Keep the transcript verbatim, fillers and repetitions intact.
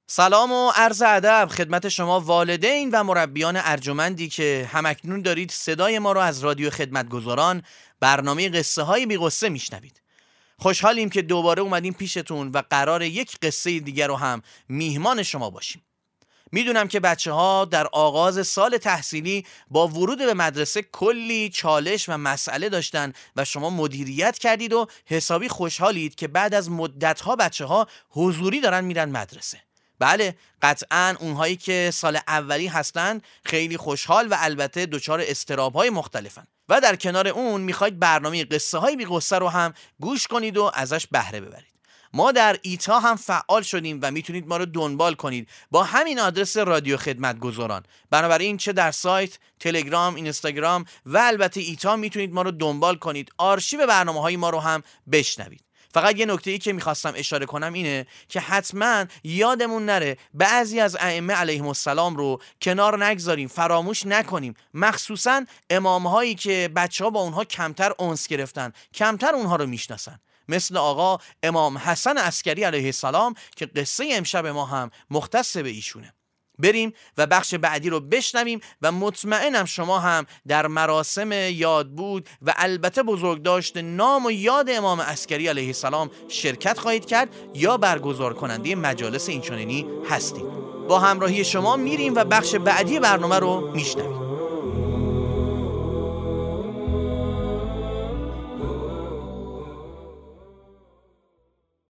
سلام و عرض ادب خدمت شما والدین و مربیان ارجمندی که همکنون دارید صدای ما رو از رادیو خدمتگزاران برنامه قصه های بی قصه میشنوید. خوشحالیم که دوباره اومدیم پیشتون و قرار یک قصه دیگر رو هم میهمان شما باشیم. میدونم که بچه ها در آغاز سال تحصیلی با ورود به مدرسه کلی چالش و مسئله داشتن و شما مدیریت کردید و حسابی خوشحالید که بعد از مدتها بچه ها حضوری دارن میرن مدرسه. بله، قطعاً اونهایی که سال اولی هستن خیلی خوشحال و البته دچار اضطراب‌های مختلفن و در کنار اون میخواید برنامه قصه های بی قصه رو هم گوش کنید و ازش بهره ببرید. ما در ایتا هم فعال شدیم و میتونید ما رو دنبال کنید با همین آدرس رادیو خدمتگزاران. بنابراین چه در سایت، تلگرام، اینستاگرام و البته ایتا میتونید ما رو دنبال کنید، آرشیو برنامه‌های ما رو هم بشنوید. فقط یه نکته‌ای که میخواستم اشاره کنم اینه که حتما یادمون نره بعضی از ائمه علیهم السلام رو کنار نگذاریم، فراموش نکنیم، مخصوصا امامهایی که بچه‌ها با اونها کمتر انس گرفتن، کمتر اونها رو میشناسن، مثل آقا امام حسن عسکری علیه السلام که قصه امشب ما هم مختص به ایشونه. بریم و بخش بعدی رو بشنویم و مطمئنم شما هم در مراسم یادبود و البته بزرگداشت نام و یاد امام عسکری علیه السلام شرکت خواهید کرد یا برگزار کننده مجالس اینچنینی هستید. با همراهی شما میریم و بخش بعدی برنامه رو میشنویم.